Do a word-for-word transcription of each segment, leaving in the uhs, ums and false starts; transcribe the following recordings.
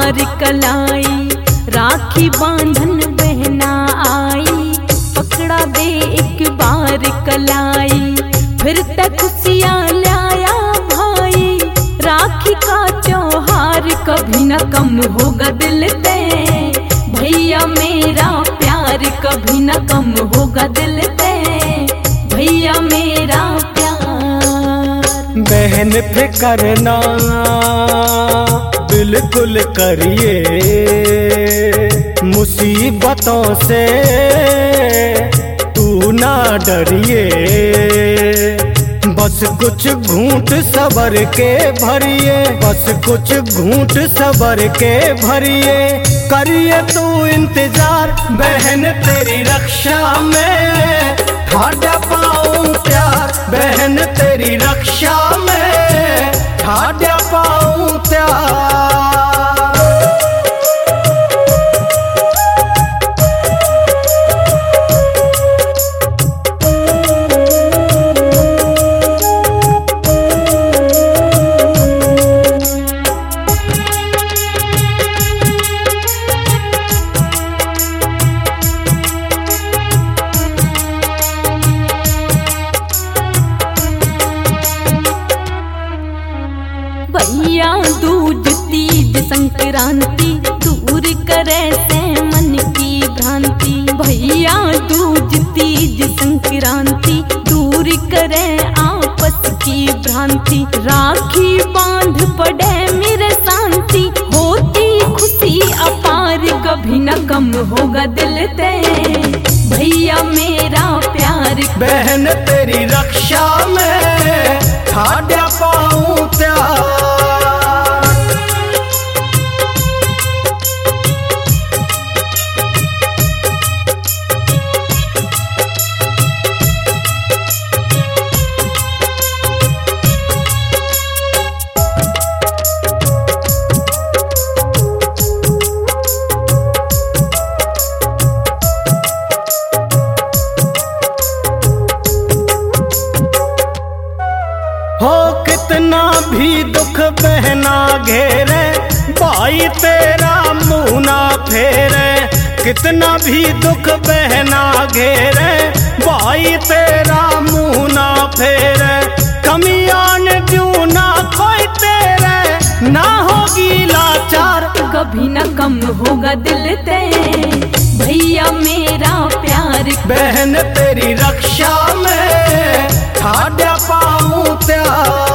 बार कलाई, राखी बांधन बहना आई, पकड़ा दे एक बार कलाई, फिर तक खुशियाँ लाया भाई, राखी का त्योहार कभी न कम होगा दिल से, भैया मेरा प्यार कभी न कम होगा दिल से, भैया मेरा प्यार। बहन फिक्र ना बिल्कुल करिए, मुसीबतों से तू ना डरिए, बस कुछ घूंट सबर के भरिए, बस कुछ घूंट सबर के भरिए, करिए तू इंतजार बहन तेरी रक्षा में ठाड़ा पाऊं प्यार, बहन तेरी रक्षा में ठाड़ा पाऊं प्यार। भैया दूज तीज संक्रांति दूर करे से मन की भ्रांति, भैया दूज तीज संक्रांति दूर करे आपस की भ्रांति, राखी बांध पड़े मेरे शांति, होती खुशी अपार कभी न कम होगा दिल से, भैया मेरा प्यार। बहन तेरी रक्षा में ठाड़ा पाऊं प्यार। हो कितना भी दुख बहना घेरे, भाई तेरा मुँह ना फेरे, कितना भी दुख बहना घेरे, भाई तेरा मुँह ना फेरे, कमियां ने क्यों ना कोई तेरे, ना होगी लाचार कभी न कम होगा दिल से, भैया मेरा प्यार। बहन तेरी रक्षा में ठाड़ा पाऊं प्यार।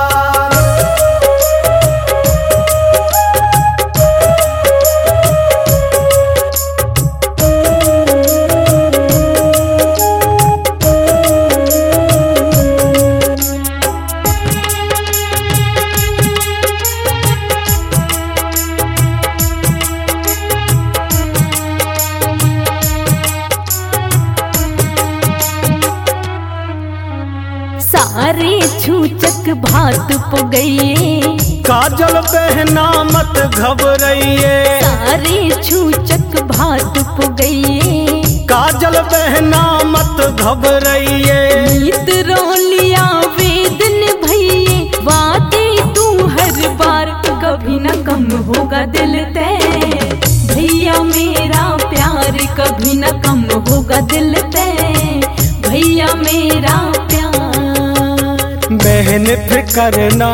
सारे छूचक भात पो गई, काजल बहना मत घबराइए, सारे छूचक भात पो गई, काजल बहना मत घबराइए, गीत रोलिया वेदन भैये, वादे तू हर बार कभी न कम होगा दिल से, भैया मेरा प्यार कभी न कम होगा दिल से, भैया मेरा प्यार। बहन फिक्र ना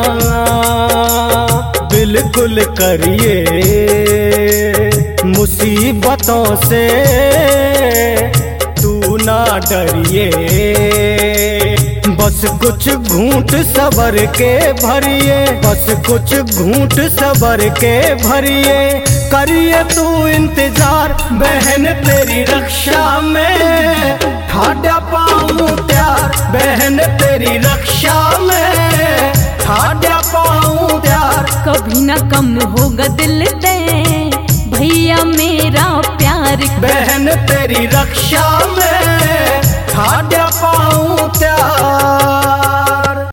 बिल्कुल करिए, मुसीबतों से तू ना डरिए, बस कुछ घूंट सबर के भरिए, बस कुछ घूंट सबर के भरिए, करिए तू इंतजार बहन तेरी रक्षा में ठाड़ा पाऊं प्यार, बहन तेरी रक्षा में ठाड़ा पाऊं प्यार। कभी न कम होगा दिल से, भैया मेरा प्यार। बहन तेरी रक्षा में ठाड़ा पाऊं प्यार।